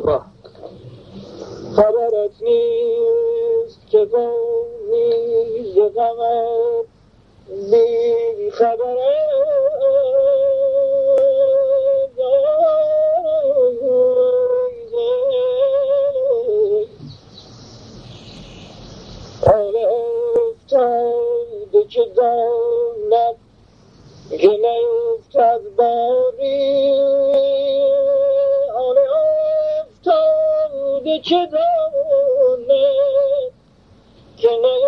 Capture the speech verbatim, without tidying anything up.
الله. خبرت نیست که غمی ز غمت بی خبرت حال افتاده که داند که نیفتد باری، حال افتاده که داند که نیفتد